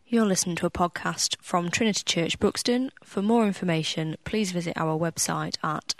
You're listening to a podcast from Trinity Church Buxton. For more information, please visit our website at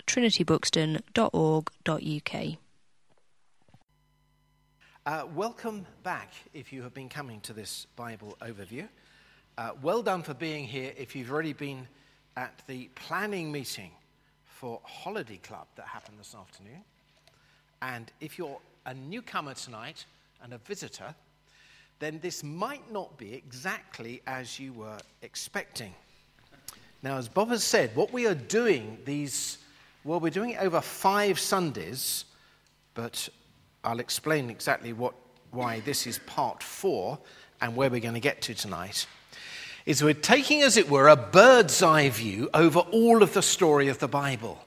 trinitybuxton.org.uk. Welcome back if you have been coming to this Bible overview. Well done for being here if you've already been at the planning meeting for Holiday Club that happened this afternoon. And if you're a newcomer tonight and a visitor, then this might not be exactly as you were expecting. Now, as Bob has said, what we are doing we're doing it over 5 Sundays, but I'll explain exactly why this is part 4 and where we're going to get to tonight, is we're taking, as it were, a bird's eye view over all of the story of the Bible.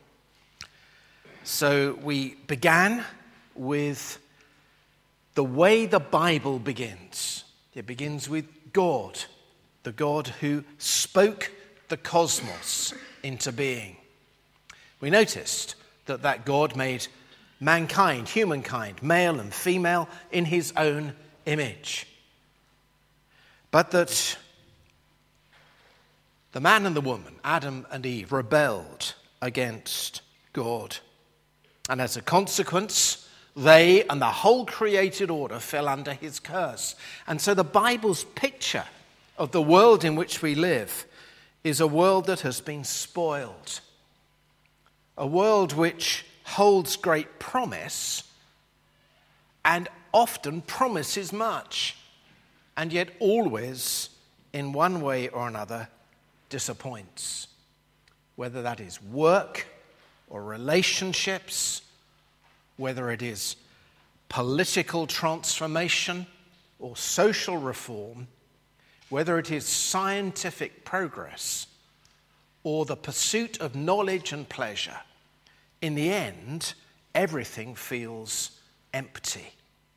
So we began with the way the Bible begins. It begins with God, the God who spoke the cosmos into being. We noticed that God made mankind, humankind, male and female, in his own image. But that the man and the woman, Adam and Eve, rebelled against God. And as a consequence, they and the whole created order fell under his curse. And so the Bible's picture of the world in which we live is a world that has been spoiled. A world which holds great promise and often promises much, and yet always, in one way or another, disappoints. Whether that is work or relationships, whether it is political transformation or social reform, whether it is scientific progress or the pursuit of knowledge and pleasure, in the end, everything feels empty.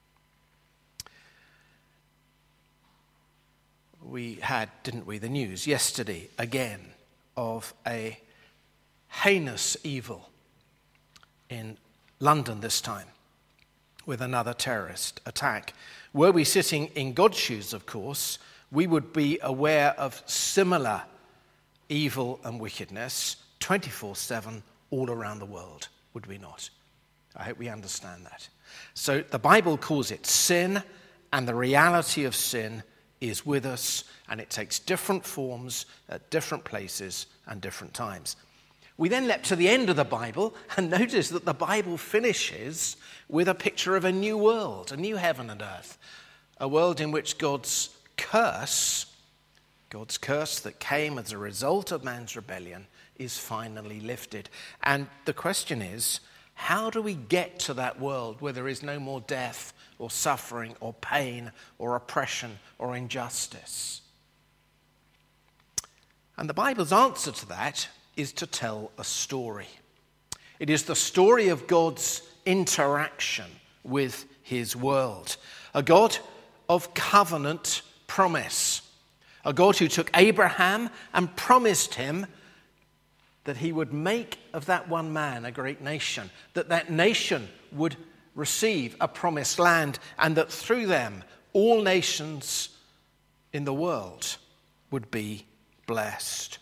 We had, didn't we, the news yesterday again of a heinous evil in London this time, with another terrorist attack. Were we sitting in God's shoes, of course, we would be aware of similar evil and wickedness 24/7 all around the world, would we not? I hope we understand that. So the Bible calls it sin, and the reality of sin is with us, and it takes different forms at different places and different times. We then leapt to the end of the Bible and notice that the Bible finishes with a picture of a new world, a new heaven and earth, a world in which God's curse that came as a result of man's rebellion, is finally lifted. And the question is, how do we get to that world where there is no more death or suffering or pain or oppression or injustice? And the Bible's answer to that is to tell a story. It is the story of God's interaction with his world. A God of covenant promise. A God who took Abraham and promised him that he would make of that one man a great nation, that nation would receive a promised land, and that through them all nations in the world would be blessed.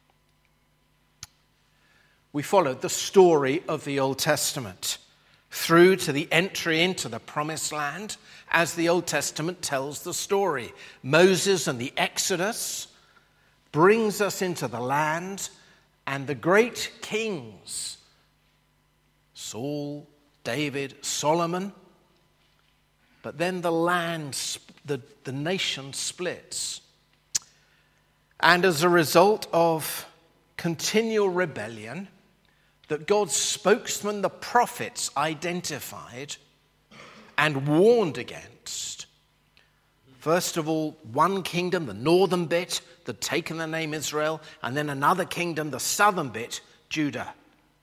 We followed the story of the Old Testament through to the entry into the promised land as the Old Testament tells the story. Moses and the Exodus brings us into the land, and the great kings, Saul, David, Solomon, but then the land, the nation splits. And as a result of continual rebellion, that God's spokesman, the prophets, identified and warned against. First of all, one kingdom, the northern bit, that had taken the name Israel, and then another kingdom, the southern bit, Judah,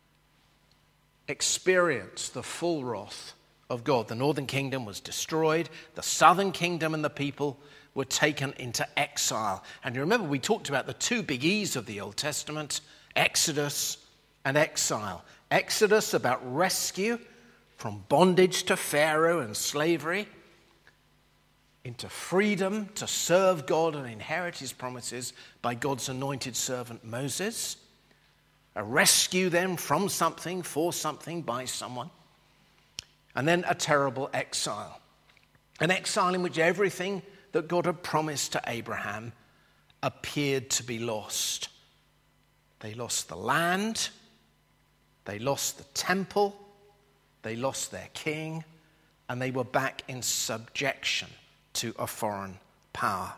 experienced the full wrath of God. The northern kingdom was destroyed. The southern kingdom and the people were taken into exile. And you remember we talked about the 2 big E's of the Old Testament, Exodus and exile. Exodus about rescue from bondage to Pharaoh and slavery into freedom to serve God and inherit his promises by God's anointed servant Moses, a rescue them from something, for something, by someone, and then a terrible exile. An exile in which everything that God had promised to Abraham appeared to be lost. They lost the land, they lost the temple, they lost their king, and they were back in subjection to a foreign power.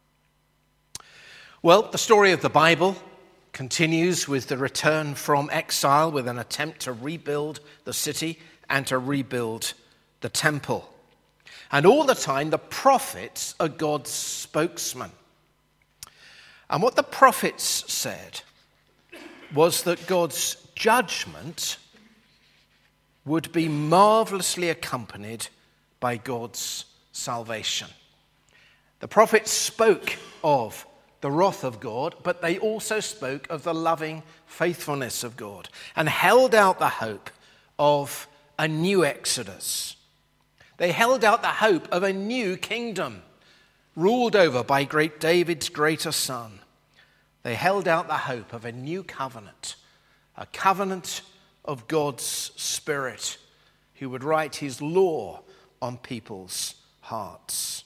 Well, the story of the Bible continues with the return from exile, with an attempt to rebuild the city and to rebuild the temple. And all the time, the prophets are God's spokesman. And what the prophets said was that God's judgment would be marvelously accompanied by God's salvation. The prophets spoke of the wrath of God, but they also spoke of the loving faithfulness of God and held out the hope of a new Exodus. They held out the hope of a new kingdom ruled over by great David's greater son. They held out the hope of a new covenant, a covenant of God's Spirit who would write his law on people's hearts.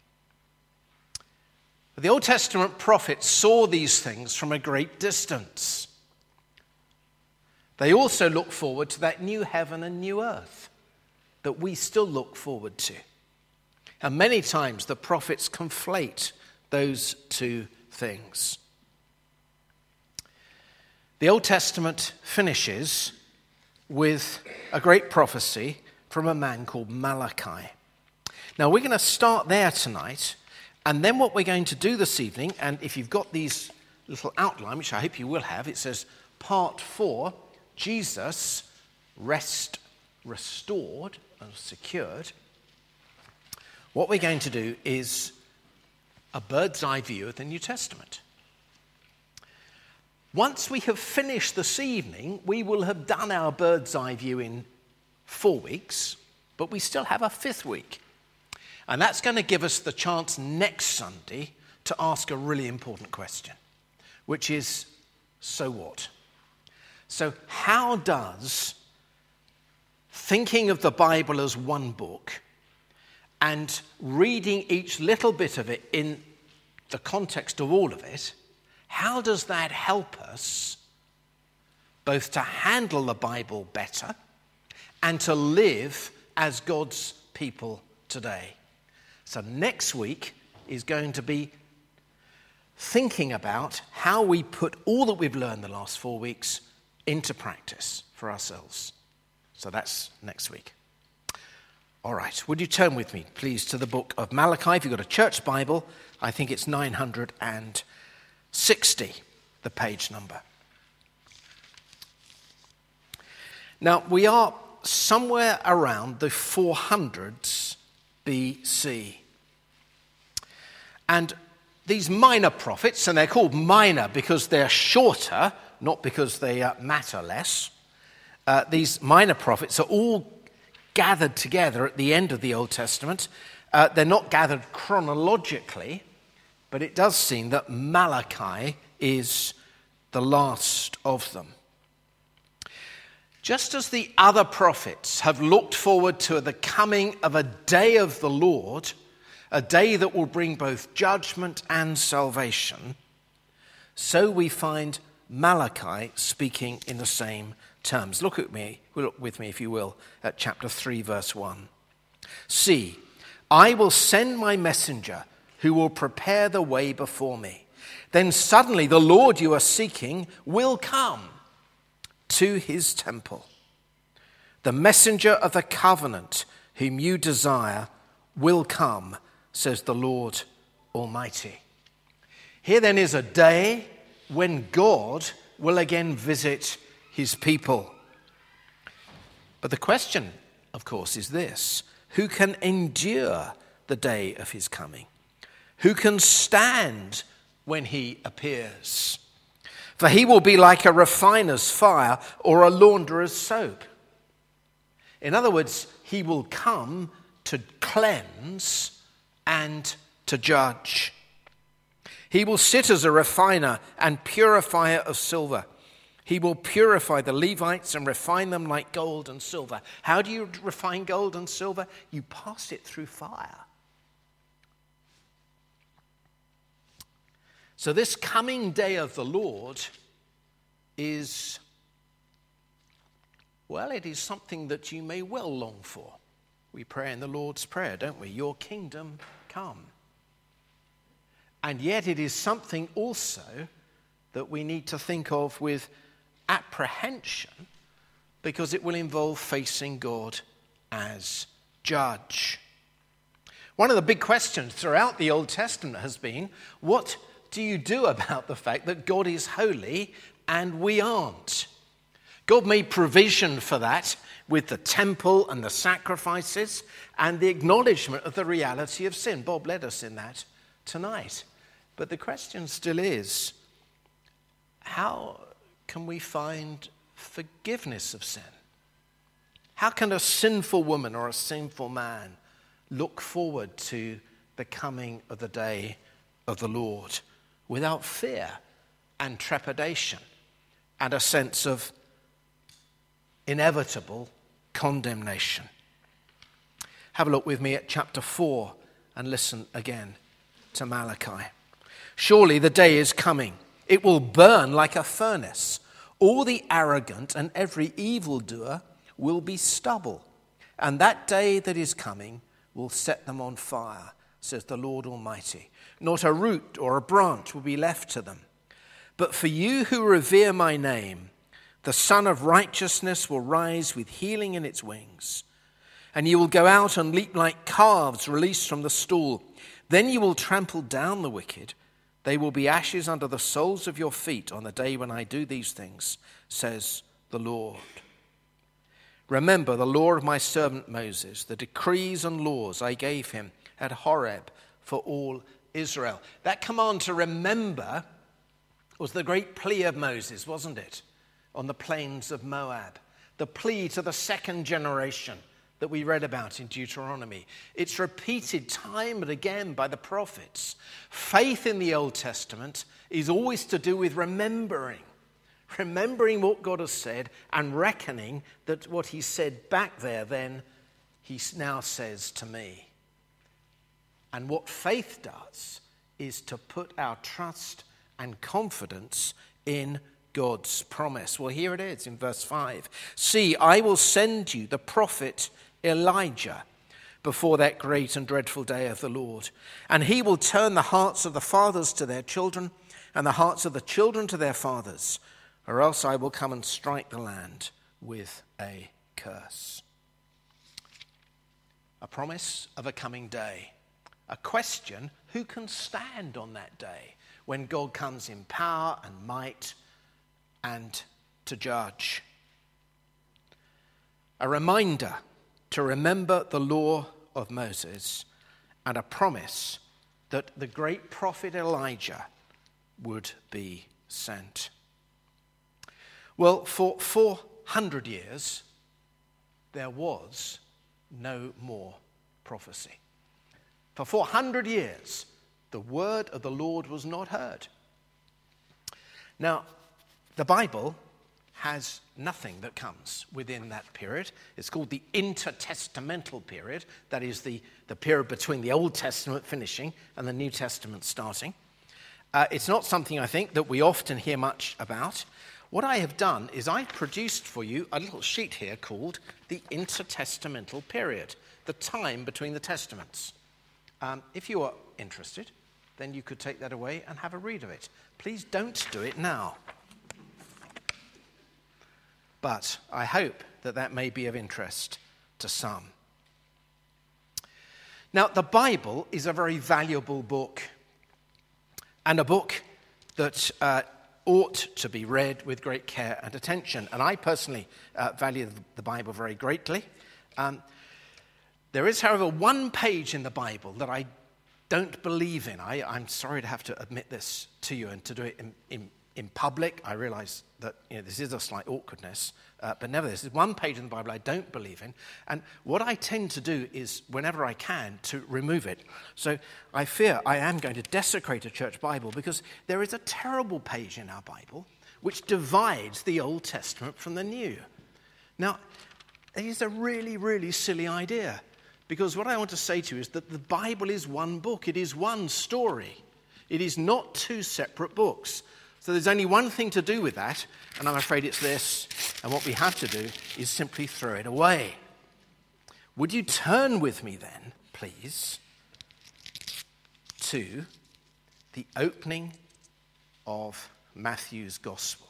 The Old Testament prophets saw these things from a great distance. They also look forward to that new heaven and new earth that we still look forward to. And many times the prophets conflate those two things. The Old Testament finishes with a great prophecy from a man called Malachi. Now we're going to start there tonight, and then what we're going to do this evening, and if you've got these little outline, which I hope you will have, it says Part 4, Jesus, Rest, Restored and Secured. What we're going to do is a bird's eye view of the New Testament. Once we have finished this evening, we will have done our bird's eye view in 4 weeks, but we still have a 5th week. And that's going to give us the chance next Sunday to ask a really important question, which is, so what? So how does thinking of the Bible as one book and reading each little bit of it in the context of all of it, how does that help us both to handle the Bible better and to live as God's people today? So next week is going to be thinking about how we put all that we've learned the last 4 weeks into practice for ourselves. So that's next week. All right, would you turn with me, please, to the book of Malachi? If you've got a church Bible, I think it's 960, the page number. Now, we are somewhere around the 400s BC. And these minor prophets, and they're called minor because they're shorter, not because they matter less, these minor prophets are all gathered together at the end of the Old Testament. They're not gathered chronologically, but it does seem that Malachi is the last of them. Just as the other prophets have looked forward to the coming of a day of the Lord, a day that will bring both judgment and salvation, so we find Malachi speaking in the same terms. Look with me, if you will, at chapter 3, verse 1. See, I will send my messenger who will prepare the way before me. Then suddenly the Lord you are seeking will come to his temple. The messenger of the covenant whom you desire will come, says the Lord Almighty. Here then is a day when God will again visit his people. But the question, of course, is this: who can endure the day of his coming? Who can stand when he appears? For he will be like a refiner's fire or a launderer's soap. In other words, he will come to cleanse and to judge. He will sit as a refiner and purifier of silver. He will purify the Levites and refine them like gold and silver. How do you refine gold and silver? You pass it through fire. So this coming day of the Lord is, well, it is something that you may well long for. We pray in the Lord's Prayer, don't we? Your kingdom come. And yet it is something also that we need to think of with apprehension, because it will involve facing God as judge. One of the big questions throughout the Old Testament has been, what do you do about the fact that God is holy and we aren't? God made provision for that with the temple and the sacrifices and the acknowledgement of the reality of sin. Bob led us in that tonight. But the question still is, how can we find forgiveness of sin? How can a sinful woman or a sinful man look forward to the coming of the day of the Lord without fear and trepidation and a sense of inevitable condemnation? Have a look with me at chapter 4 and listen again to Malachi. Surely the day is coming. It will burn like a furnace. All the arrogant and every evildoer will be stubble. And that day that is coming will set them on fire, says the Lord Almighty. Not a root or a branch will be left to them. But for you who revere my name, the Son of Righteousness will rise with healing in its wings. And you will go out and leap like calves released from the stall. Then you will trample down the wicked. They will be ashes under the soles of your feet on the day when I do these things, says the Lord. Remember the law of my servant Moses, the decrees and laws I gave him at Horeb for all Israel. That command to remember was the great plea of Moses, wasn't it? On the plains of Moab. The plea to the second generation that we read about in Deuteronomy. It's repeated time and again by the prophets. Faith in the Old Testament is always to do with remembering what God has said and reckoning that what he said back there then he now says to me. And what faith does is to put our trust and confidence in God's promise. Well, here it is in verse 5. See, I will send you the prophet Elijah before that great and dreadful day of the Lord. And he will turn the hearts of the fathers to their children and the hearts of the children to their fathers, or else I will come and strike the land with a curse. A promise of a coming day. A question, who can stand on that day when God comes in power and might and to judge? A reminder to remember the law of Moses and a promise that the great prophet Elijah would be sent. Well, for 400 years, there was no more prophecy. For 400 years, the word of the Lord was not heard. Now, the Bible has nothing that comes within that period. It's called the intertestamental period. That is the period between the Old Testament finishing and the New Testament starting. It's not something, I think, that we often hear much about. What I have done is I've produced for you a little sheet here called the intertestamental period, the time between the testaments. If you are interested, then you could take that away and have a read of it. Please don't do it now. But I hope that may be of interest to some. Now, the Bible is a very valuable book, and a book that ought to be read with great care and attention. And I personally value the Bible very greatly. There is, however, one page in the Bible that I don't believe in. I'm sorry to have to admit this to you and to do it in public. I realize that this is a slight awkwardness, but nevertheless, there's one page in the Bible I don't believe in. And what I tend to do is, whenever I can, to remove it. So I fear I am going to desecrate a church Bible because there is a terrible page in our Bible which divides the Old Testament from the New. Now, it is a really, really silly idea, because what I want to say to you is that the Bible is one book. It is one story. It is not two separate books. So there's only one thing to do with that, and I'm afraid it's this. And what we have to do is simply throw it away. Would you turn with me then, please, to the opening of Matthew's Gospel?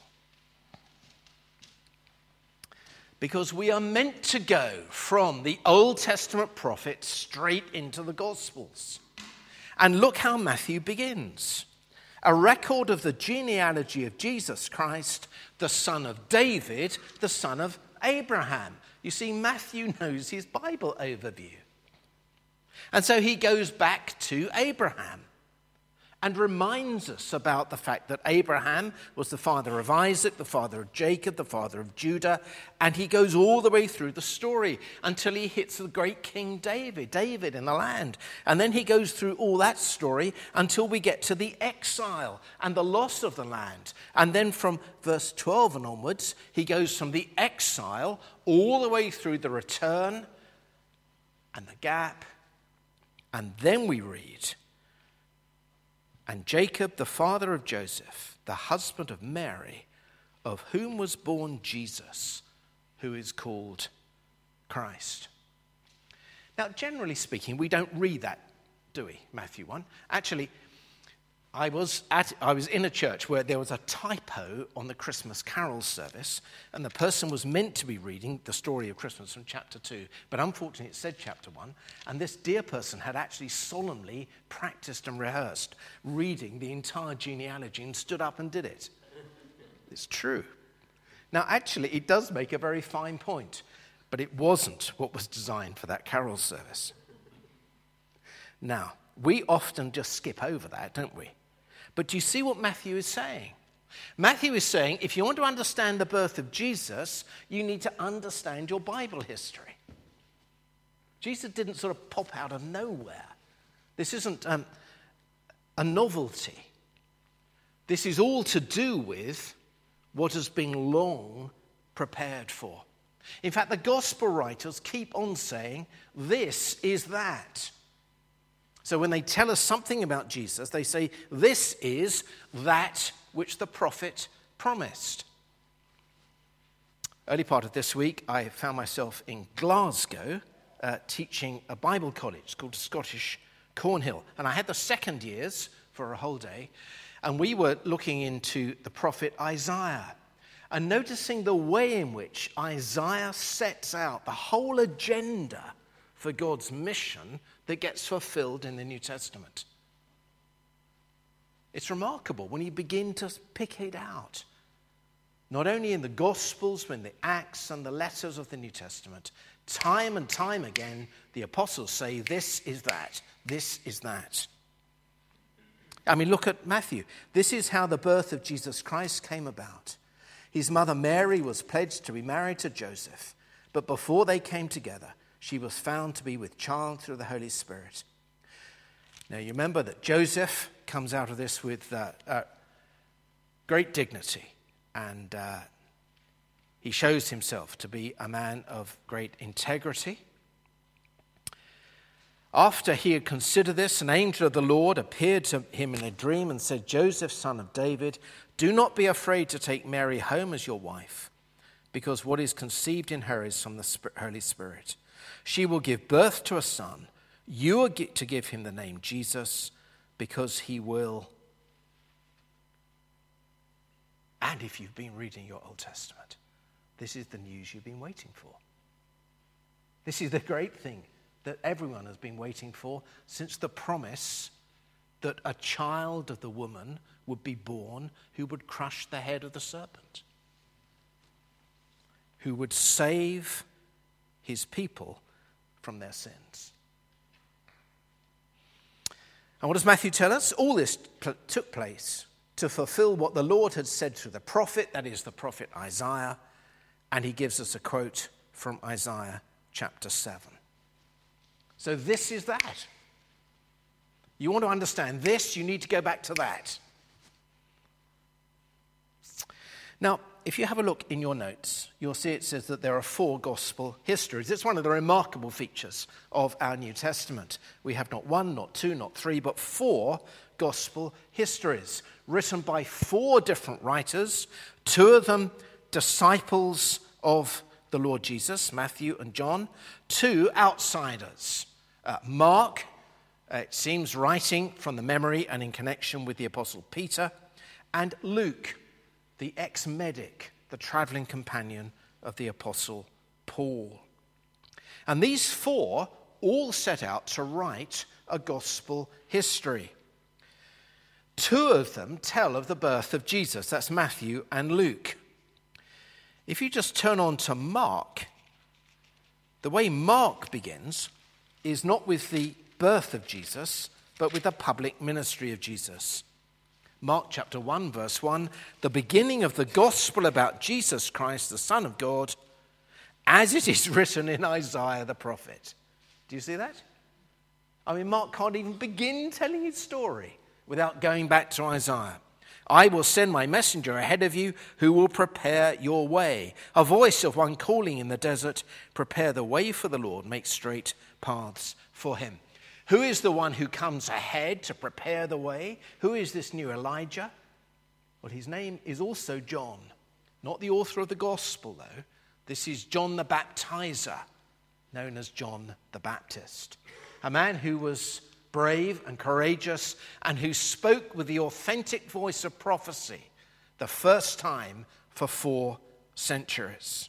Because we are meant to go from the Old Testament prophets straight into the Gospels. And look how Matthew begins. A record of the genealogy of Jesus Christ, the son of David, the son of Abraham. You see, Matthew knows his Bible overview. And so he goes back to Abraham and reminds us about the fact that Abraham was the father of Isaac, the father of Jacob, the father of Judah, and he goes all the way through the story until he hits the great King David in the land. And then he goes through all that story until we get to the exile and the loss of the land. And then from verse 12 and onwards, he goes from the exile all the way through the return and the gap. And then we read, and Jacob, the father of Joseph, the husband of Mary, of whom was born Jesus, who is called Christ. Now, generally speaking, we don't read that, do we, Matthew 1? Actually, I was in a church where there was a typo on the Christmas carol service, and the person was meant to be reading the story of Christmas from chapter 2, but unfortunately it said chapter 1, and this dear person had actually solemnly practiced and rehearsed reading the entire genealogy and stood up and did it. It's true. Now, actually, it does make a very fine point, but it wasn't what was designed for that carol service. Now, we often just skip over that, don't we? But do you see what Matthew is saying? Matthew is saying, if you want to understand the birth of Jesus, you need to understand your Bible history. Jesus didn't sort of pop out of nowhere. This isn't a novelty. This is all to do with what has been long prepared for. In fact, the gospel writers keep on saying, this is that. So when they tell us something about Jesus, they say, this is that which the prophet promised. Early part of this week, I found myself in Glasgow teaching a Bible college called Scottish Cornhill. And I had the second years for a whole day, and we were looking into the prophet Isaiah and noticing the way in which Isaiah sets out the whole agenda for God's mission that gets fulfilled in the New Testament. It's remarkable when you begin to pick it out. Not only in the Gospels, but in the Acts and the letters of the New Testament. Time and time again, the apostles say, this is that, this is that. I mean, look at Matthew. This is how the birth of Jesus Christ came about. His mother Mary was pledged to be married to Joseph, but before they came together, she was found to be with child through the Holy Spirit. Now, you remember that Joseph comes out of this with great dignity, and he shows himself to be a man of great integrity. After he had considered this, an angel of the Lord appeared to him in a dream and said, Joseph, son of David, do not be afraid to take Mary home as your wife, because what is conceived in her is from the Holy Spirit. She will give birth to a son. You are to give him the name Jesus, because he will. And if you've been reading your Old Testament, this is the news you've been waiting for. This is the great thing that everyone has been waiting for since the promise that a child of the woman would be born who would crush the head of the serpent, who would save his people from their sins. And what does Matthew tell us? All this took place to fulfill what the Lord had said through the prophet, that is the prophet Isaiah, and he gives us a quote from Isaiah chapter 7. So this is that. You want to understand this, you need to go back to that. Now, if you have a look in your notes, you'll see it says that there are 4 gospel histories. It's one of the remarkable features of our New Testament. We have not 1, not 2, not 3, but 4 gospel histories written by 4 different writers, 2 of them disciples of the Lord Jesus, Matthew and John, 2 outsiders. Mark, it seems, writing from the memory and in connection with the Apostle Peter, and Luke, the ex-medic, the traveling companion of the Apostle Paul. And these 4 all set out to write a gospel history. 2 of them tell of the birth of Jesus. That's Matthew and Luke. If you just turn on to Mark, the way Mark begins is not with the birth of Jesus, but with the public ministry of Jesus. Mark chapter 1, verse 1, the beginning of the gospel about Jesus Christ, the Son of God, as it is written in Isaiah the prophet. Do you see that? I mean, Mark can't even begin telling his story without going back to Isaiah. I will send my messenger ahead of you who will prepare your way. A voice of one calling in the desert, prepare the way for the Lord, make straight paths for him. Who is the one who comes ahead to prepare the way? Who is this new Elijah? Well, his name is also John. Not the author of the gospel, though. This is John the Baptizer, known as John the Baptist. A man who was brave and courageous and who spoke with the authentic voice of prophecy the first time for 4 centuries.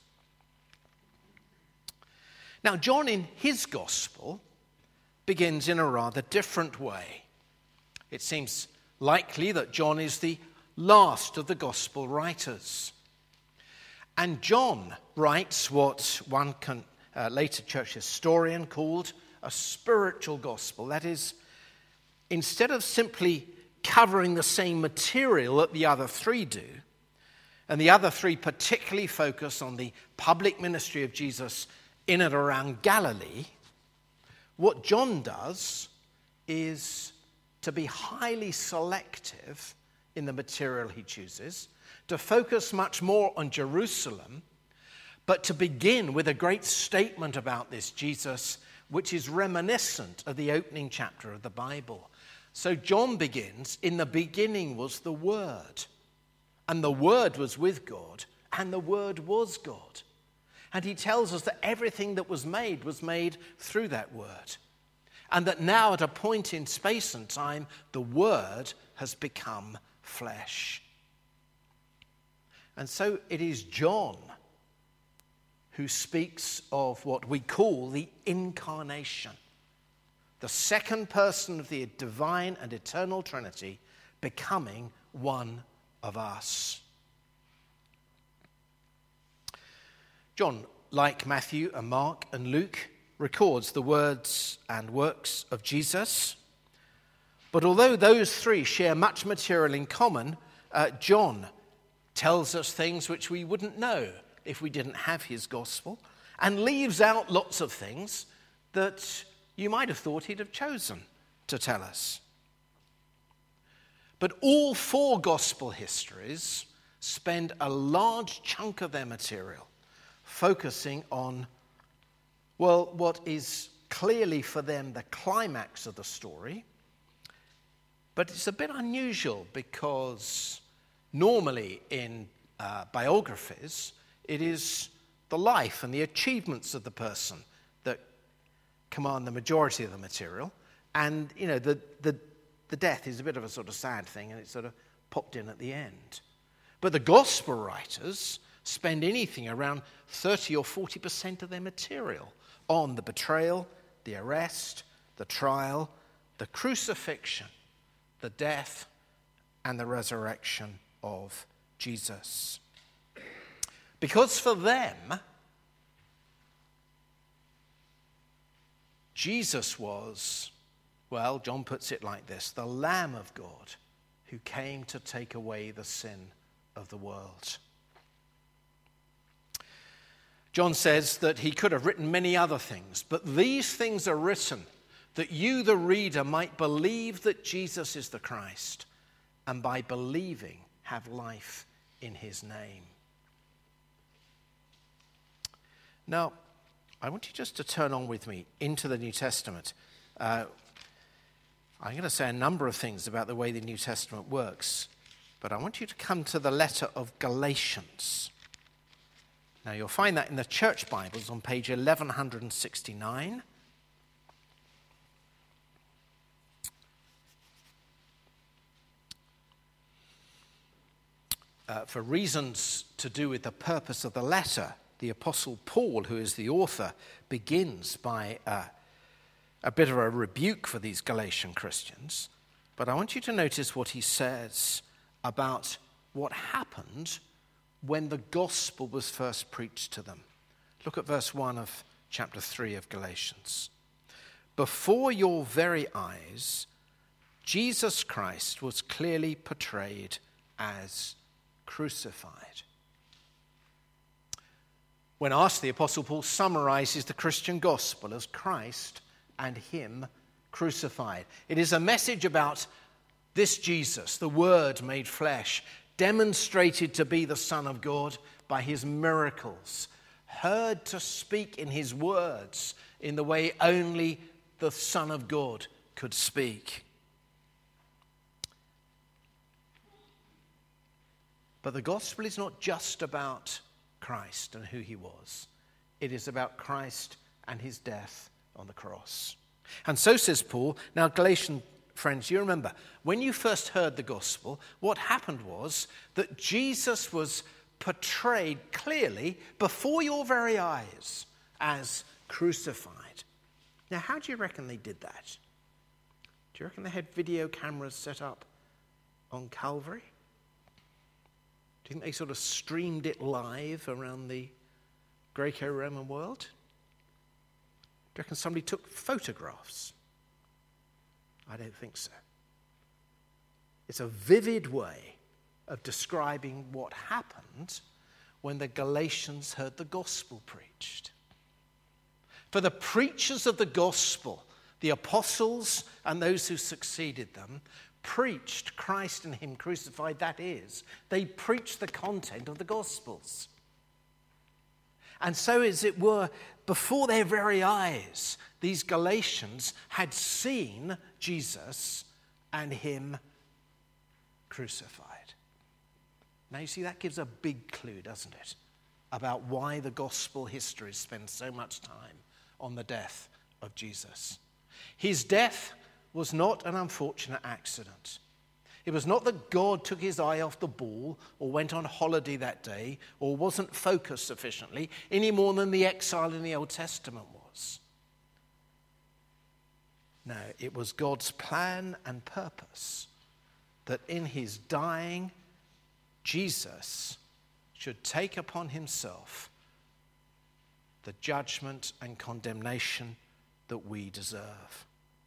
Now, John in his gospel begins in a rather different way. It seems likely that John is the last of the gospel writers. And John writes what one later church historian called a spiritual gospel. That is, instead of simply covering the same material that the other 3 do, and the other 3 particularly focus on the public ministry of Jesus in and around Galilee, what John does is to be highly selective in the material he chooses, to focus much more on Jerusalem, but to begin with a great statement about this Jesus, which is reminiscent of the opening chapter of the Bible. So John begins, in the beginning was the Word, and the Word was with God, and the Word was God. And he tells us that everything that was made through that Word. And that now at a point in space and time, the Word has become flesh. And so it is John who speaks of what we call the incarnation. The second person of the divine and eternal Trinity becoming one of us. John, like Matthew and Mark and Luke, records the words and works of Jesus. But although those 3 share much material in common, John tells us things which we wouldn't know if we didn't have his gospel, and leaves out lots of things that you might have thought he'd have chosen to tell us. But all 4 gospel histories spend a large chunk of their material focusing on, well, what is clearly for them the climax of the story. But it's a bit unusual because normally in biographies, it is the life and the achievements of the person that command the majority of the material. And, you know, the death is a bit of a sort of sad thing, and it's sort of popped in at the end. But the gospel writers spend anything around 30 or 40% of their material on the betrayal, the arrest, the trial, the crucifixion, the death, and the resurrection of Jesus. Because for them, Jesus was, well, John puts it like this, the Lamb of God who came to take away the sin of the world. John says that he could have written many other things, but these things are written that you, the reader, might believe that Jesus is the Christ, and by believing have life in his name. Now, I want you just to turn on with me into the New Testament. I'm going to say a number of things about the way the New Testament works, but I want you to come to the letter of Galatians. Now, you'll find that in the Church Bibles on page 1169. For reasons to do with the purpose of the letter, the Apostle Paul, who is the author, begins by a bit of a rebuke for these Galatian Christians. But I want you to notice what he says about what happened when the gospel was first preached to them. Look at verse 1 of chapter 3 of Galatians. Before your very eyes, Jesus Christ was clearly portrayed as crucified. When asked, the Apostle Paul summarizes the Christian gospel as Christ and him crucified. It is a message about this Jesus, the Word made flesh, demonstrated to be the Son of God by his miracles, heard to speak in his words in the way only the Son of God could speak. But the gospel is not just about Christ and who he was. It is about Christ and his death on the cross. And so says Paul. Now, Galatian friends, you remember, when you first heard the gospel, what happened was that Jesus was portrayed clearly before your very eyes as crucified. Now, how do you reckon they did that? Do you reckon they had video cameras set up on Calvary? Do you think they sort of streamed it live around the Greco-Roman world? Do you reckon somebody took photographs? I don't think so. It's a vivid way of describing what happened when the Galatians heard the gospel preached. For the preachers of the gospel, the apostles and those who succeeded them, preached Christ and him crucified. That is, they preached the content of the Gospels. And so, as it were, before their very eyes, these Galatians had seen Jesus and him crucified. Now, you see, that gives a big clue, doesn't it, about why the gospel history spends so much time on the death of Jesus. His death was not an unfortunate accident. It was not that God took his eye off the ball or went on holiday that day or wasn't focused sufficiently any more than the exile in the Old Testament was. No, it was God's plan and purpose that in his dying, Jesus should take upon himself the judgment and condemnation that we deserve.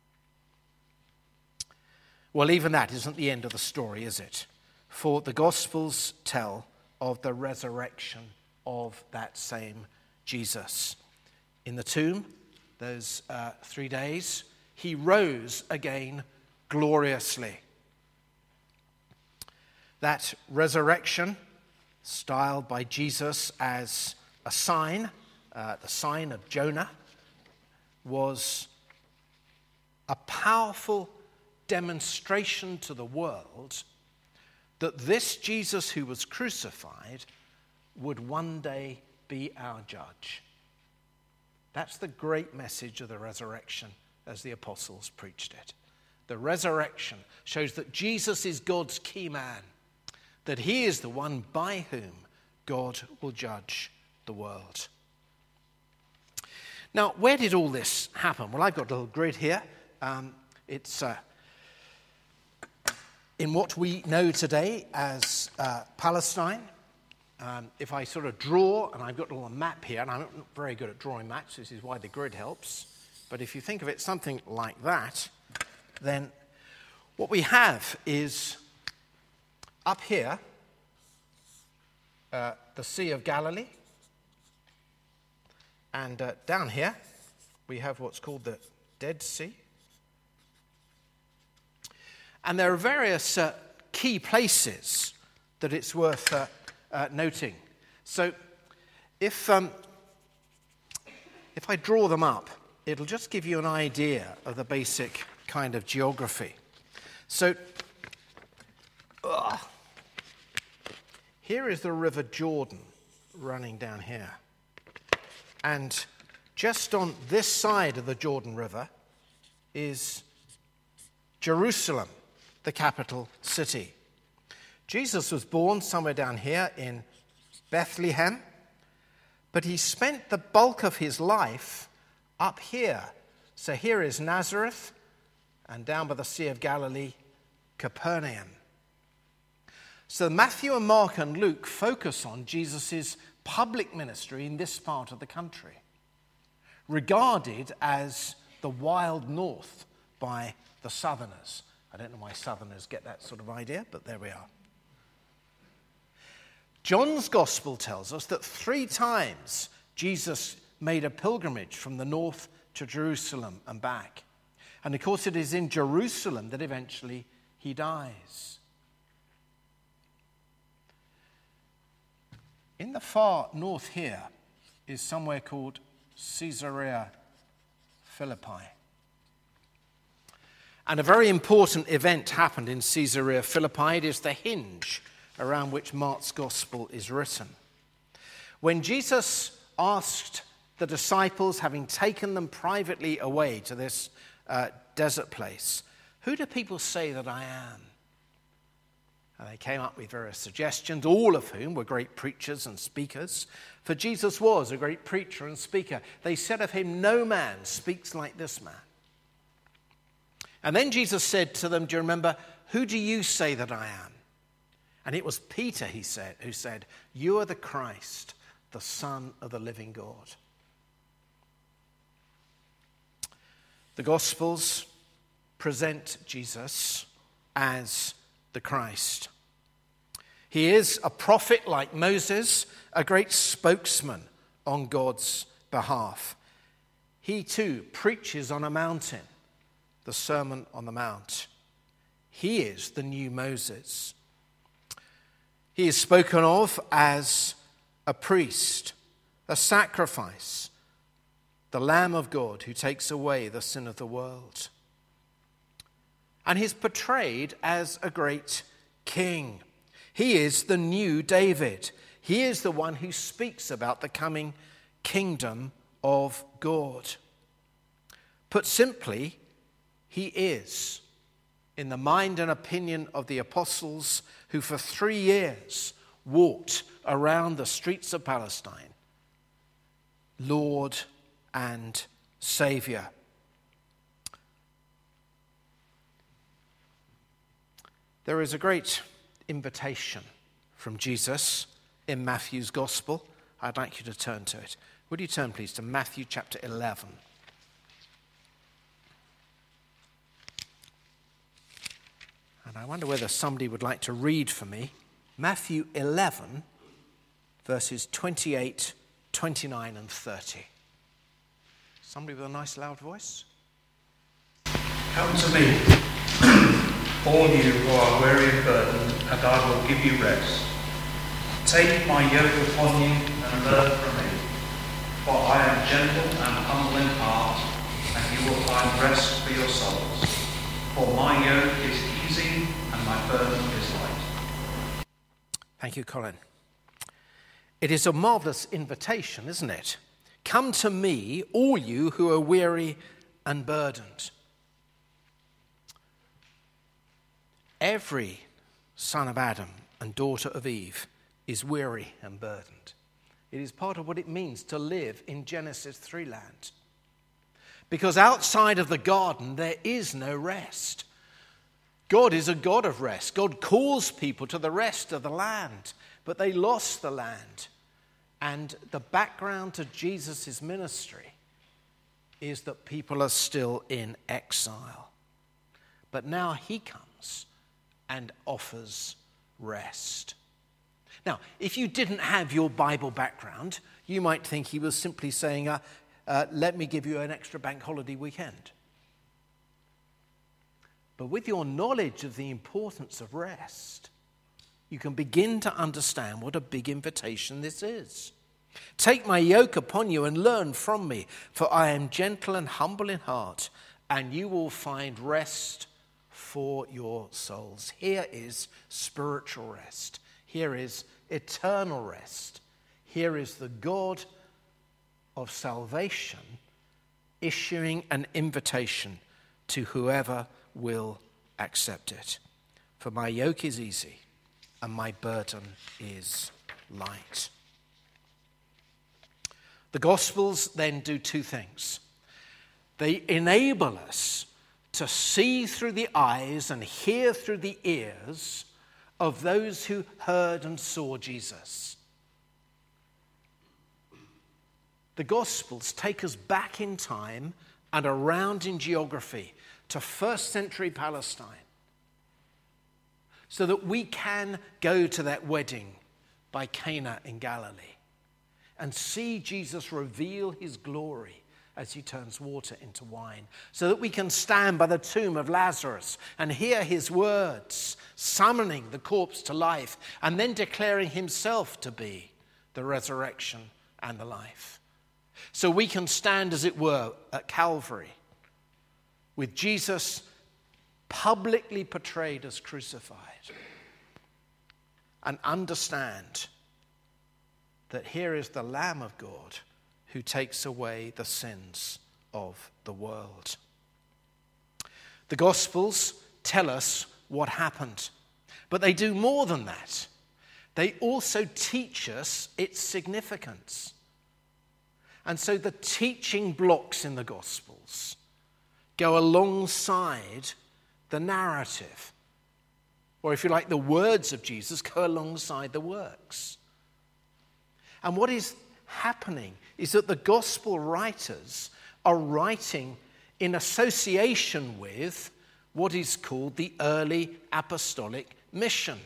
Well, even that isn't the end of the story, is it? For the Gospels tell of the resurrection of that same Jesus. In the tomb, those 3 days, he rose again gloriously. That resurrection, styled by Jesus as a sign, the sign of Jonah, was a powerful demonstration to the world that this Jesus who was crucified would one day be our judge. That's the great message of the resurrection as the apostles preached it. The resurrection shows that Jesus is God's key man, that he is the one by whom God will judge the world. Now, where did all this happen? Well, I've got a little grid here. It's in what we know today as Palestine. If I sort of draw, and I've got a little map here, and I'm not very good at drawing maps, this is why the grid helps, but if you think of it something like that, then what we have is up here, the Sea of Galilee. And down here, we have what's called the Dead Sea. And there are various key places that it's worth noting. So if I draw them up, it'll just give you an idea of the basic kind of geography. So here is the River Jordan running down here. And just on this side of the Jordan River is Jerusalem, the capital city. Jesus was born somewhere down here in Bethlehem, but he spent the bulk of his life up here. So here is Nazareth, and down by the Sea of Galilee, Capernaum. So Matthew and Mark and Luke focus on Jesus' public ministry in this part of the country, regarded as the wild north by the southerners. I don't know why southerners get that sort of idea, but there we are. John's gospel tells us that 3 times Jesus made a pilgrimage from the north to Jerusalem and back. And of course it is in Jerusalem that eventually he dies. In the far north here is somewhere called Caesarea Philippi. And a very important event happened in Caesarea Philippi. It is the hinge around which Mark's gospel is written. When Jesus asked the disciples, having taken them privately away to this desert place, "Who do people say that I am?" And they came up with various suggestions, all of whom were great preachers and speakers. For Jesus was a great preacher and speaker. They said of him, "No man speaks like this man." And then Jesus said to them, do you remember, "Who do you say that I am?" And it was Peter, he said, who said, "You are the Christ, the Son of the living God." The Gospels present Jesus as the Christ. He is a prophet like Moses, a great spokesman on God's behalf. He too preaches on a mountain, the Sermon on the Mount. He is the new Moses. He is spoken of as a priest, a sacrifice, the Lamb of God who takes away the sin of the world. And he's portrayed as a great king. He is the new David. He is the one who speaks about the coming kingdom of God. Put simply, he is, in the mind and opinion of the apostles who for 3 years walked around the streets of Palestine, Lord and Saviour. There is a great invitation from Jesus in Matthew's Gospel. I'd like you to turn to it. Would you turn, please, to Matthew chapter 11. And I wonder whether somebody would like to read for me Matthew 11, verses 28, 29 and 30. Somebody with a nice loud voice? Come to me, all you who are weary and burdened, and I will give you rest. Take my yoke upon you and learn from me, for I am gentle and humble in heart, and you will find rest for your souls. For my yoke is easy and my burden is light. Thank you, Colin. It is a marvelous invitation, isn't it? Come to me, all you who are weary and burdened. Every son of Adam and daughter of Eve is weary and burdened. It is part of what it means to live in Genesis 3 land. Because outside of the garden, there is no rest. God is a God of rest. God calls people to the rest of the land, but they lost the land. And the background to Jesus' ministry is that people are still in exile. But now he comes and offers rest. Now, if you didn't have your Bible background, you might think he was simply saying, let me give you an extra bank holiday weekend. But with your knowledge of the importance of rest, you can begin to understand what a big invitation this is. Take my yoke upon you and learn from me, for I am gentle and humble in heart, and you will find rest for your souls. Here is spiritual rest. Here is eternal rest. Here is the God of salvation issuing an invitation to whoever will accept it. For my yoke is easy and my burden is light. The Gospels then do two things. They enable us to see through the eyes and hear through the ears of those who heard and saw Jesus. The Gospels take us back in time and around in geography to first century Palestine, so that we can go to that wedding by Cana in Galilee and see Jesus reveal his glory as he turns water into wine, so that we can stand by the tomb of Lazarus and hear his words, summoning the corpse to life and then declaring himself to be the resurrection and the life. So we can stand, as it were, at Calvary with Jesus publicly portrayed as crucified and understand that here is the Lamb of God who takes away the sins of the world. The Gospels tell us what happened, but they do more than that. They also teach us its significance. And so the teaching blocks in the Gospels go alongside the narrative. Or if you like, the words of Jesus go alongside the works. And what is happening is that the Gospel writers are writing in association with what is called the early apostolic mission.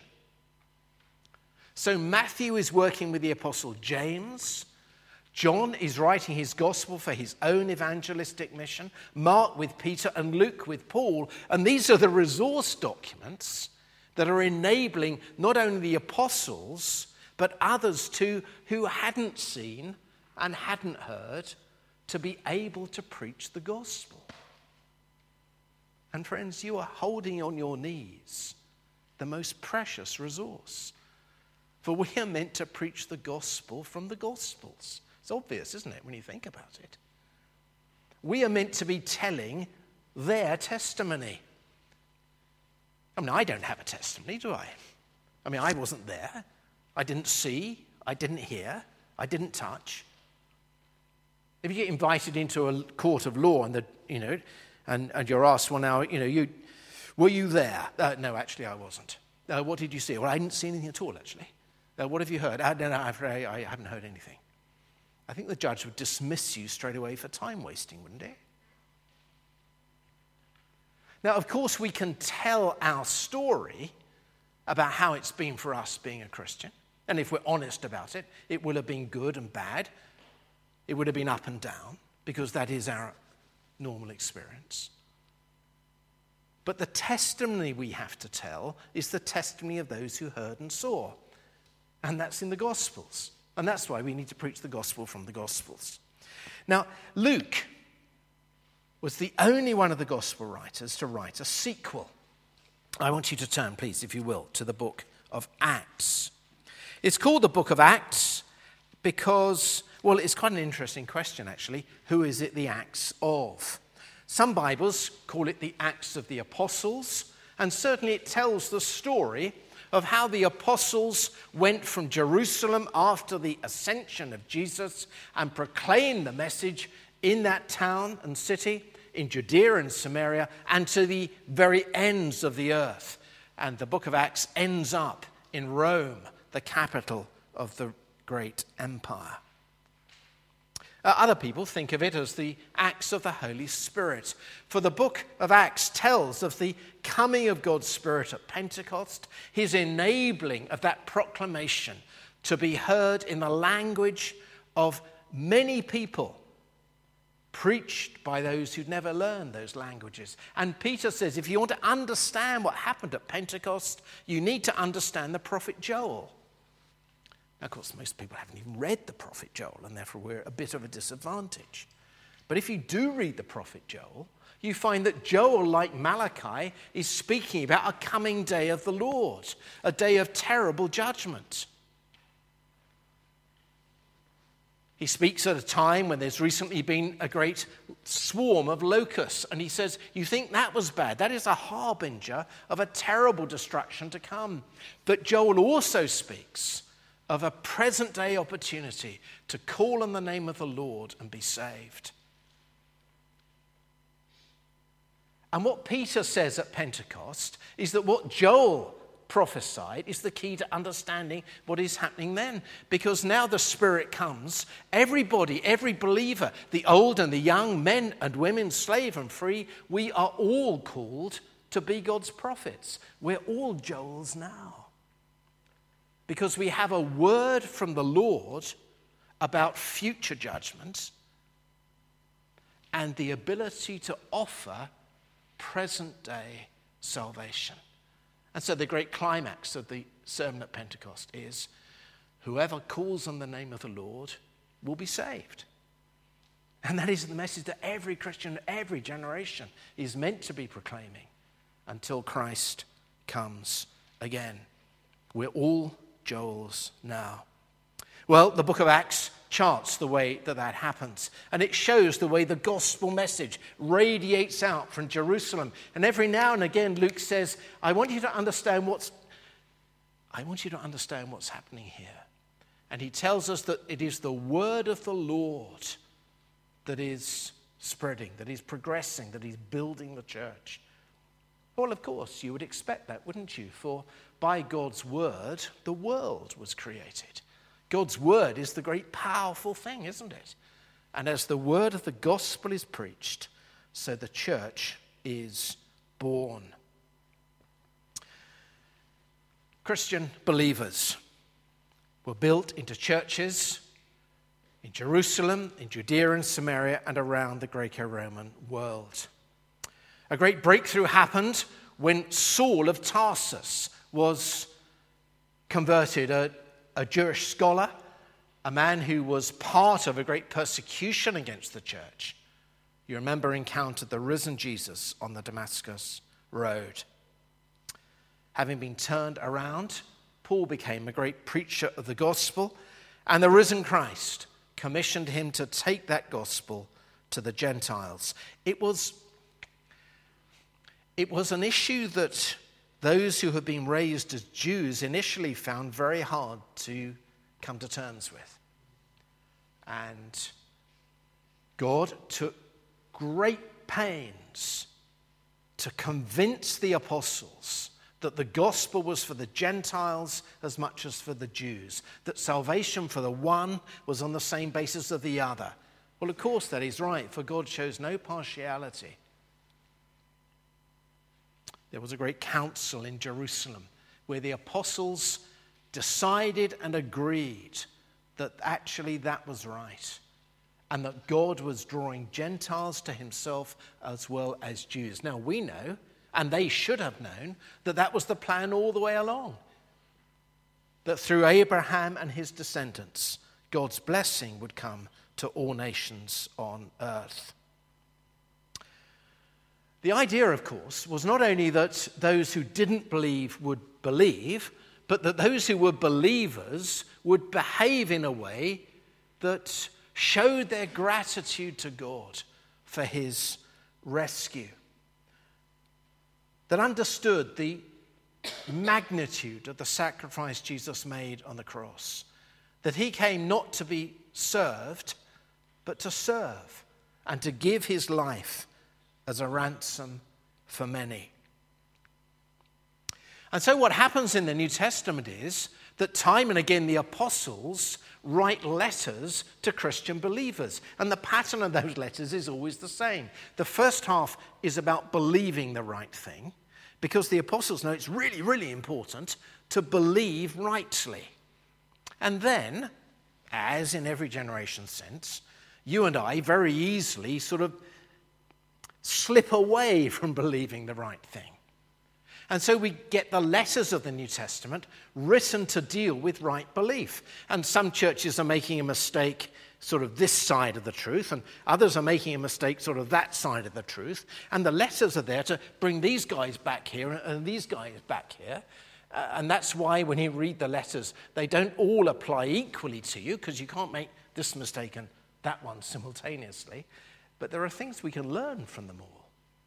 So Matthew is working with the Apostle James. John is writing his gospel for his own evangelistic mission, Mark with Peter and Luke with Paul. And these are the resource documents that are enabling not only the apostles, but others too who hadn't seen and hadn't heard to be able to preach the gospel. And friends, you are holding on your knees the most precious resource. For we are meant to preach the gospel from the Gospels. It's obvious, isn't it, when you think about it? We are meant to be telling their testimony. I mean, I don't have a testimony, do I? I mean, I wasn't there. I didn't see. I didn't hear. I didn't touch. If you get invited into a court of law and and you're asked, well, now, were you there? No, actually, I wasn't. What did you see? Well, I didn't see anything at all, actually. What have you heard? No, I haven't heard anything. I think the judge would dismiss you straight away for time wasting, wouldn't he? Now, of course, we can tell our story about how it's been for us being a Christian. And if we're honest about it, it will have been good and bad. It would have been up and down, because that is our normal experience. But the testimony we have to tell is the testimony of those who heard and saw. And that's in the Gospels. And that's why we need to preach the gospel from the Gospels. Now, Luke was the only one of the gospel writers to write a sequel. I want you to turn, please, if you will, to the book of Acts. It's called the book of Acts because, well, it's quite an interesting question, actually. Who is it the Acts of? Some Bibles call it the Acts of the Apostles, and certainly it tells the story of how the apostles went from Jerusalem after the ascension of Jesus and proclaimed the message in that town and city, in Judea and Samaria, and to the very ends of the earth. And the book of Acts ends up in Rome, the capital of the great empire. Other people think of it as the acts of the Holy Spirit. For the book of Acts tells of the coming of God's Spirit at Pentecost, his enabling of that proclamation to be heard in the language of many people, preached by those who'd never learned those languages. And Peter says, if you want to understand what happened at Pentecost, you need to understand the prophet Joel. Now, of course, most people haven't even read the prophet Joel, and therefore we're a bit of a disadvantage. But if you do read the prophet Joel, you find that Joel, like Malachi, is speaking about a coming day of the Lord, a day of terrible judgment. He speaks at a time when there's recently been a great swarm of locusts, and he says, you think that was bad? That is a harbinger of a terrible destruction to come. But Joel also speaks of a present-day opportunity to call on the name of the Lord and be saved. And what Peter says at Pentecost is that what Joel prophesied is the key to understanding what is happening then. Because now the Spirit comes, everybody, every believer, the old and the young, men and women, slave and free, we are all called to be God's prophets. We're all Joels now. Because we have a word from the Lord about future judgment and the ability to offer present-day salvation. And so the great climax of the sermon at Pentecost is, whoever calls on the name of the Lord will be saved. And that is the message that every Christian, every generation is meant to be proclaiming until Christ comes again. We're all Joel's now. Well, the book of Acts charts the way that happens, and it shows the way the gospel message radiates out from Jerusalem. And every now and again Luke says, I want you to understand what's happening here. And he tells us that it is the word of the Lord that is spreading, that is progressing, that is building the church. Well, of course, you would expect that, wouldn't you? For by God's word, the world was created. God's word is the great powerful thing, isn't it? And as the word of the gospel is preached, so the church is born. Christian believers were built into churches in Jerusalem, in Judea and Samaria, and around the Greco-Roman world. A great breakthrough happened when Saul of Tarsus was converted, a Jewish scholar, a man who was part of a great persecution against the church. You remember encountered the risen Jesus on the Damascus road. Having been turned around, Paul became a great preacher of the gospel, and the risen Christ commissioned him to take that gospel to the Gentiles. It was an issue that those who had been raised as Jews initially found very hard to come to terms with. And God took great pains to convince the apostles that the gospel was for the Gentiles as much as for the Jews, that salvation for the one was on the same basis of the other. Well, of course that is right, for God shows no partiality. There was a great council in Jerusalem where the apostles decided and agreed that actually that was right, and that God was drawing Gentiles to himself as well as Jews. Now we know, and they should have known, that that was the plan all the way along. That through Abraham and his descendants, God's blessing would come to all nations on earth. The idea, of course, was not only that those who didn't believe would believe, but that those who were believers would behave in a way that showed their gratitude to God for his rescue, that understood the magnitude of the sacrifice Jesus made on the cross, that he came not to be served, but to serve and to give his life as a ransom for many. And so what happens in the New Testament is that time and again the apostles write letters to Christian believers. And the pattern of those letters is always the same. The first half is about believing the right thing, because the apostles know it's really, really important to believe rightly. And then, as in every generation since, you and I very easily sort of slip away from believing the right thing. And so we get the letters of the New Testament written to deal with right belief. And some churches are making a mistake sort of this side of the truth, and others are making a mistake sort of that side of the truth. And the letters are there to bring these guys back here and these guys back here. And that's why when you read the letters, they don't all apply equally to you, because you can't make this mistake and that one simultaneously. But there are things we can learn from them all.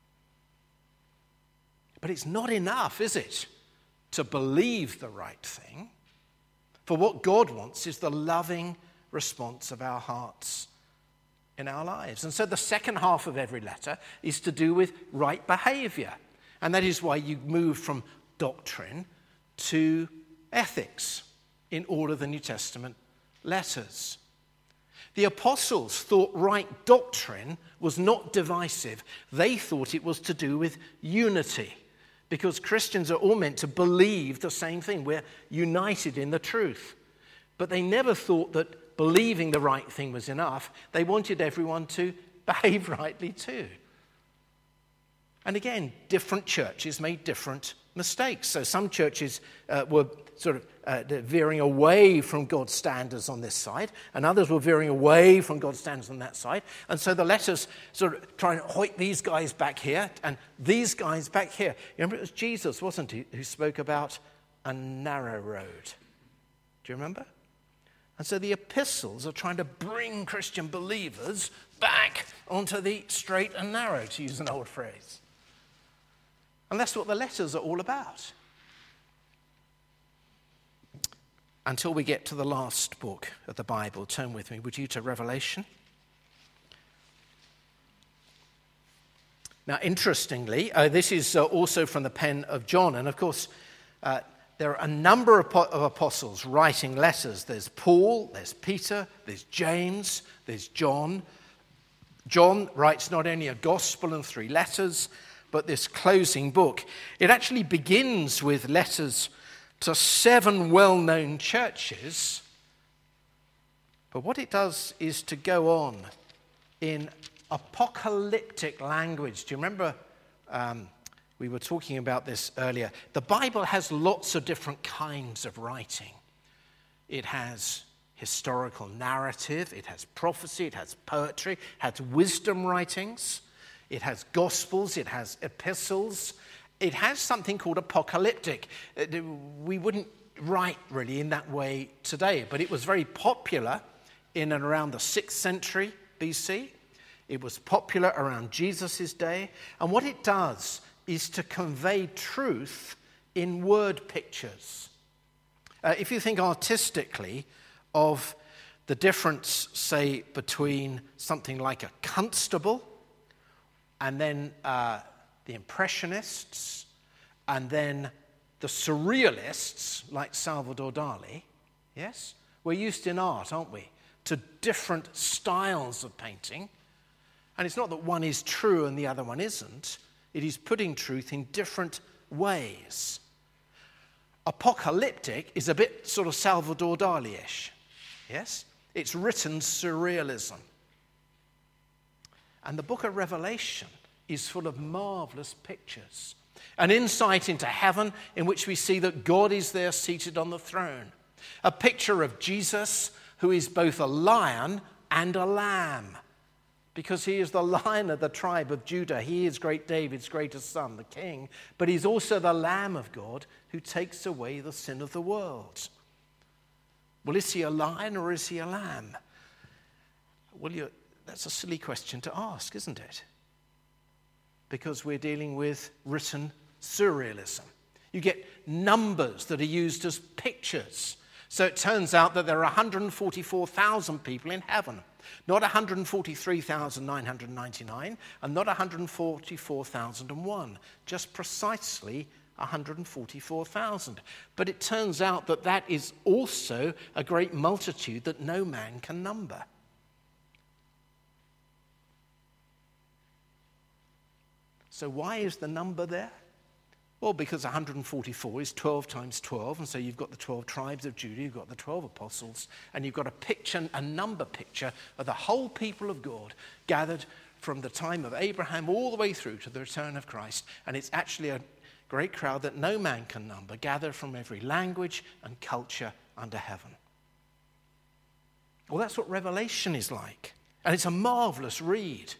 But it's not enough, is it, to believe the right thing? For what God wants is the loving response of our hearts in our lives. And so the second half of every letter is to do with right behavior. And that is why you move from doctrine to ethics in all of the New Testament letters. The apostles thought right doctrine was not divisive. They thought it was to do with unity, because Christians are all meant to believe the same thing. We're united in the truth. But they never thought that believing the right thing was enough. They wanted everyone to behave rightly too. And again, different churches made different mistakes. So some churches were sort of veering away from God's standards on this side, and others were veering away from God's standards on that side. And so the letters sort of try and hoik these guys back here and these guys back here. You remember, it was Jesus, wasn't he, who spoke about a narrow road. Do you remember? And so the epistles are trying to bring Christian believers back onto the straight and narrow, to use an old phrase. And that's what the letters are all about. Until we get to the last book of the Bible, turn with me, would you, to Revelation? Now, interestingly, this is also from the pen of John. And of course, there are a number of apostles writing letters. There's Paul, there's Peter, there's James, there's John. John writes not only a gospel and 3 letters, but this closing book. It actually begins with letters to 7 well-known churches. But what it does is to go on in apocalyptic language. Do you remember we were talking about this earlier? The Bible has lots of different kinds of writing. It has historical narrative, it has prophecy, it has poetry, it has wisdom writings. It has gospels, it has epistles, it has something called apocalyptic. We wouldn't write really in that way today, but it was very popular in and around the 6th century BC. It was popular around Jesus' day. And what it does is to convey truth in word pictures. If you think artistically of the difference, say, between something like a constable and then the Impressionists, and then the Surrealists, like Salvador Dali, yes? We're used in art, aren't we, to different styles of painting. And it's not that one is true and the other one isn't. It is putting truth in different ways. Apocalyptic is a bit sort of Salvador Dali-ish, yes? It's written surrealism. And the book of Revelation is full of marvelous pictures. An insight into heaven in which we see that God is there seated on the throne. A picture of Jesus, who is both a lion and a lamb, because he is the lion of the tribe of Judah. He is great David's greatest son, the king, but he's also the Lamb of God who takes away the sin of the world. Well, is he a lion or is he a lamb? Well, that's a silly question to ask, isn't it? Because we're dealing with written surrealism. You get numbers that are used as pictures. So it turns out that there are 144,000 people in heaven. Not 143,999 and not 144,001. Just precisely 144,000. But it turns out that that is also a great multitude that no man can number. So why is the number there? Well, because 144 is 12 times 12, and so you've got the 12 tribes of Judah, you've got the 12 apostles, and you've got a number picture of the whole people of God gathered from the time of Abraham all the way through to the return of Christ. And it's actually a great crowd that no man can number, gathered from every language and culture under heaven. Well, that's what Revelation is like. And it's a marvelous read.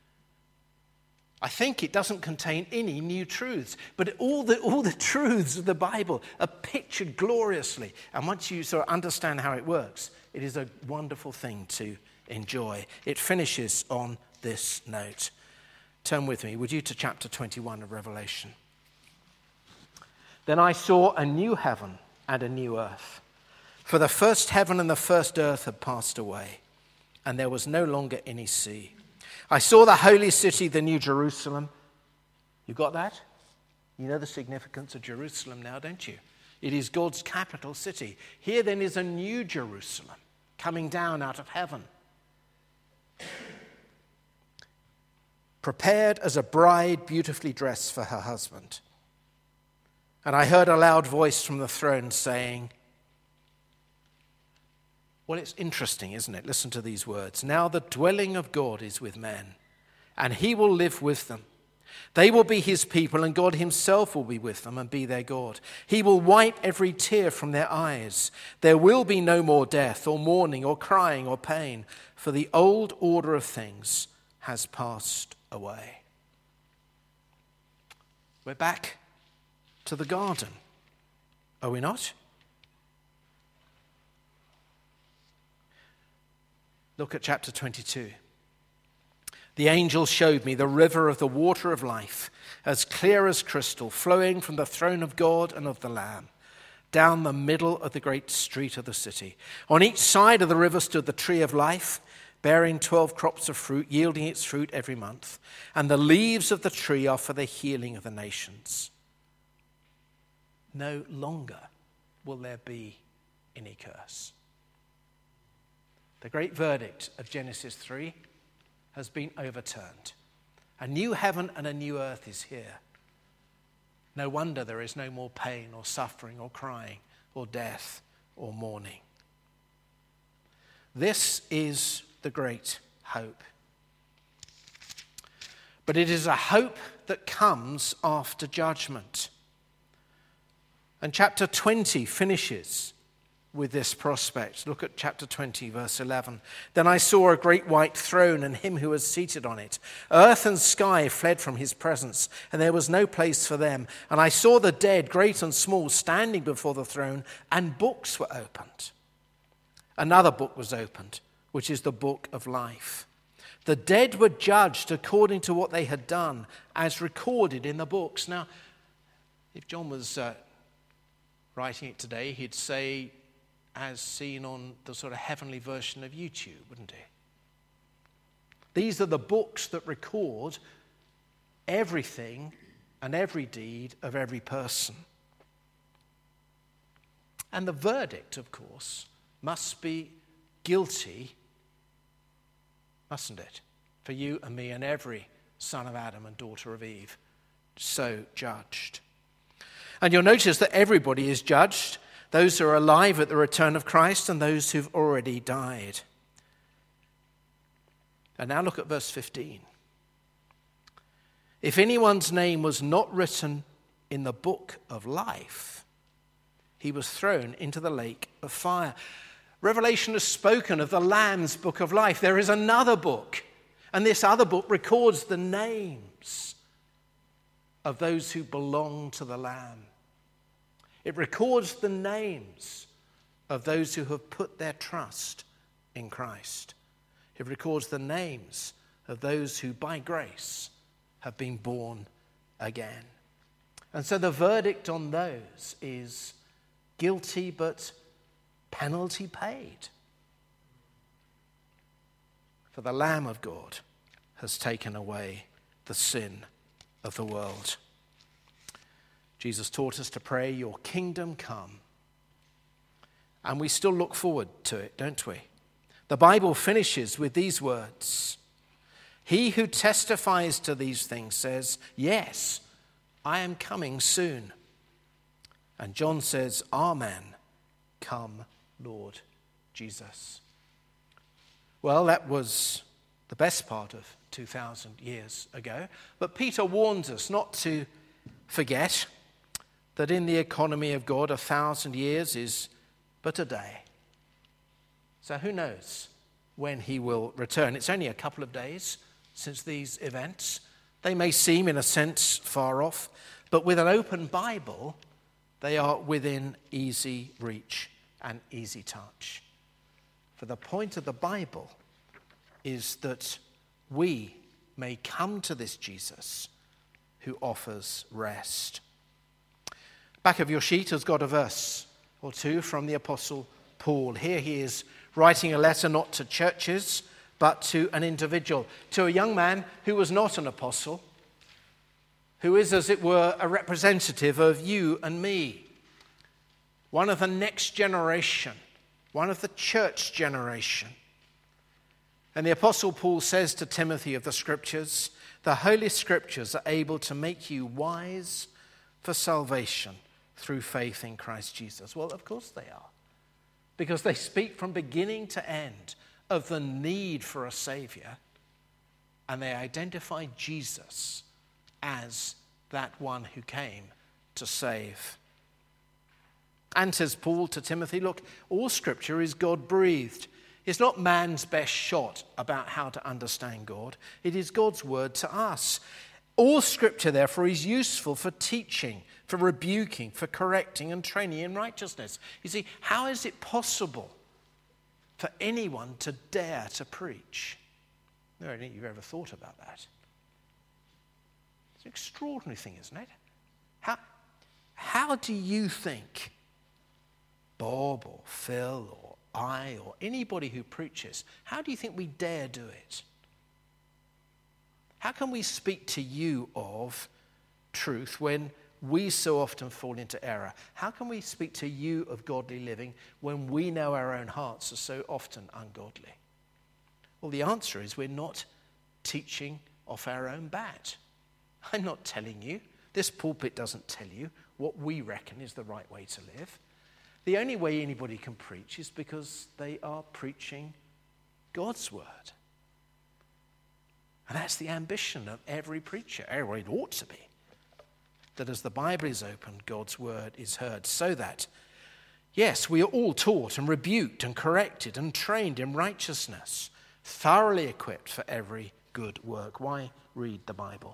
I think it doesn't contain any new truths, but all the truths of the Bible are pictured gloriously. And once you sort of understand how it works, it is a wonderful thing to enjoy. It finishes on this note. Turn with me, would you, to chapter 21 of Revelation. Then I saw a new heaven and a new earth. For the first heaven and the first earth had passed away, and there was no longer any sea. I saw the holy city, the new Jerusalem. You got that? You know the significance of Jerusalem now, don't you? It is God's capital city. Here then is a new Jerusalem coming down out of heaven, prepared as a bride beautifully dressed for her husband. And I heard a loud voice from the throne saying, well, it's interesting, isn't it? Listen to these words. Now the dwelling of God is with men, and he will live with them. They will be his people, and God himself will be with them and be their God. He will wipe every tear from their eyes. There will be no more death or mourning or crying or pain, for the old order of things has passed away. We're back to the garden, are we not? Look at chapter 22. The angel showed me the river of the water of life, as clear as crystal, flowing from the throne of God and of the Lamb, down the middle of the great street of the city. On each side of the river stood the tree of life, bearing 12 crops of fruit, yielding its fruit every month. And the leaves of the tree are for the healing of the nations. No longer will there be any curse. The great verdict of Genesis 3 has been overturned. A new heaven and a new earth is here. No wonder there is no more pain or suffering or crying or death or mourning. This is the great hope. But it is a hope that comes after judgment. And chapter 20 finishes with this prospect. Look at chapter 20, verse 11. Then I saw a great white throne and him who was seated on it. Earth and sky fled from his presence, and there was no place for them. And I saw the dead, great and small, standing before the throne, and books were opened. Another book was opened, which is the book of life. The dead were judged according to what they had done, as recorded in the books. Now, if John was writing it today, he'd say, as seen on the sort of heavenly version of YouTube, wouldn't he? These are the books that record everything and every deed of every person. And the verdict, of course, must be guilty, mustn't it? For you and me and every son of Adam and daughter of Eve, so judged. And you'll notice that everybody is judged, those who are alive at the return of Christ and those who've already died. And now look at verse 15. If anyone's name was not written in the book of life, he was thrown into the lake of fire. Revelation has spoken of the Lamb's book of life. There is another book, and this other book records the names of those who belong to the Lamb. It records the names of those who have put their trust in Christ. It records the names of those who, by grace, have been born again. And so the verdict on those is guilty, but penalty paid. For the Lamb of God has taken away the sin of the world. Jesus taught us to pray, "Your kingdom come." And we still look forward to it, don't we? The Bible finishes with these words. He who testifies to these things says, "Yes, I am coming soon." And John says, "Amen. Come, Lord Jesus." Well, that was the best part of 2,000 years ago. But Peter warns us not to forget that in the economy of God, 1,000 years is but a day. So who knows when he will return? It's only a couple of days since these events. They may seem, in a sense, far off, but with an open Bible, they are within easy reach and easy touch. For the point of the Bible is that we may come to this Jesus who offers rest. Back of your sheet has got a verse or two from the Apostle Paul. Here he is writing a letter not to churches, but to an individual, to a young man who was not an apostle, who is, as it were, a representative of you and me, one of the next generation, one of the church generation. And the Apostle Paul says to Timothy of the Scriptures, "The Holy Scriptures are able to make you wise for salvation through faith in Christ Jesus." Well, of course they are, because they speak from beginning to end of the need for a Savior, and they identify Jesus as that one who came to save. And says Paul to Timothy, look, all Scripture is God-breathed. It's not man's best shot about how to understand God. It is God's word to us. All Scripture, therefore, is useful for teaching, for rebuking, for correcting and training in righteousness. You see, how is it possible for anyone to dare to preach? I don't think you've ever thought about that. It's an extraordinary thing, isn't it? How do you think Bob or Phil or I or anybody who preaches, how do you think we dare do it? How can we speak to you of truth when we so often fall into error? How can we speak to you of godly living when we know our own hearts are so often ungodly? Well, the answer is we're not teaching off our own bat. I'm not telling you. This pulpit doesn't tell you what we reckon is the right way to live. The only way anybody can preach is because they are preaching God's word. And that's the ambition of every preacher, or it ought to be, that as the Bible is opened, God's word is heard, so that, yes, we are all taught and rebuked and corrected and trained in righteousness, thoroughly equipped for every good work. Why read the Bible?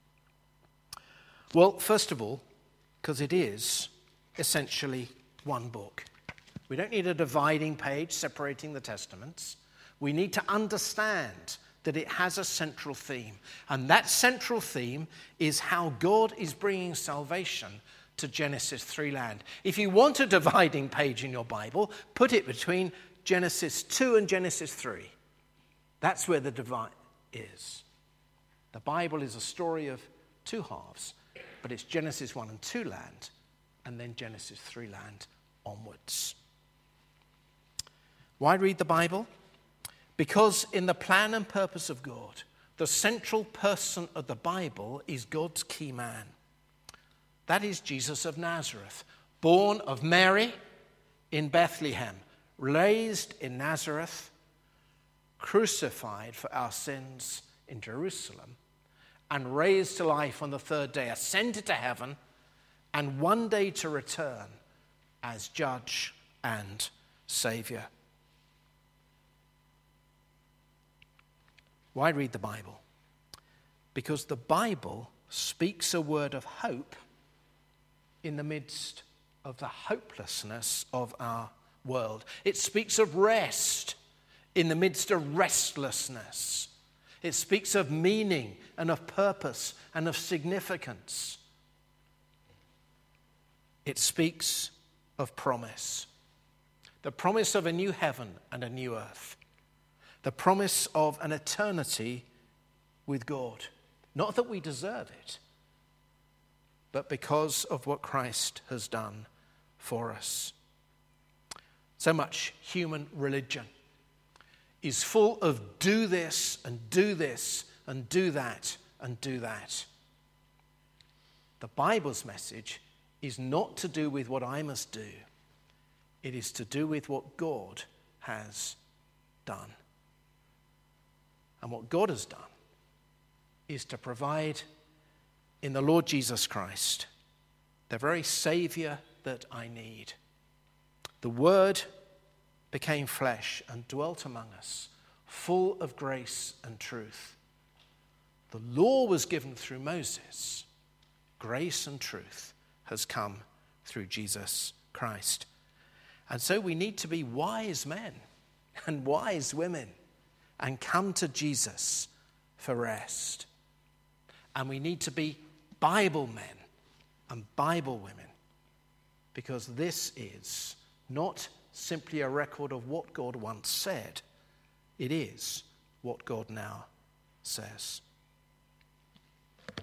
Well, first of all, because it is essentially one book. We don't need a dividing page separating the Testaments. We need to understand that it has a central theme. And that central theme is how God is bringing salvation to Genesis 3 land. If you want a dividing page in your Bible, put it between Genesis 2 and Genesis 3. That's where the divide is. The Bible is a story of two halves, but it's Genesis 1 and 2 land, and then Genesis 3 land onwards. Why read the Bible? Because in the plan and purpose of God, the central person of the Bible is God's key man. That is Jesus of Nazareth, born of Mary in Bethlehem, raised in Nazareth, crucified for our sins in Jerusalem, and raised to life on the third day, ascended to heaven, and one day to return as judge and Savior. Why read the Bible? Because the Bible speaks a word of hope in the midst of the hopelessness of our world. It speaks of rest in the midst of restlessness. It speaks of meaning and of purpose and of significance. It speaks of promise. The promise of a new heaven and a new earth. The promise of an eternity with God. Not that we deserve it, but because of what Christ has done for us. So much human religion is full of do this and do this and do that and do that. The Bible's message is not to do with what I must do. It is to do with what God has done. And what God has done is to provide in the Lord Jesus Christ the very Saviour that I need. The Word became flesh and dwelt among us, full of grace and truth. The law was given through Moses. Grace and truth has come through Jesus Christ. And so we need to be wise men and wise women and come to Jesus for rest. And we need to be Bible men and Bible women, because this is not simply a record of what God once said. It is what God now says.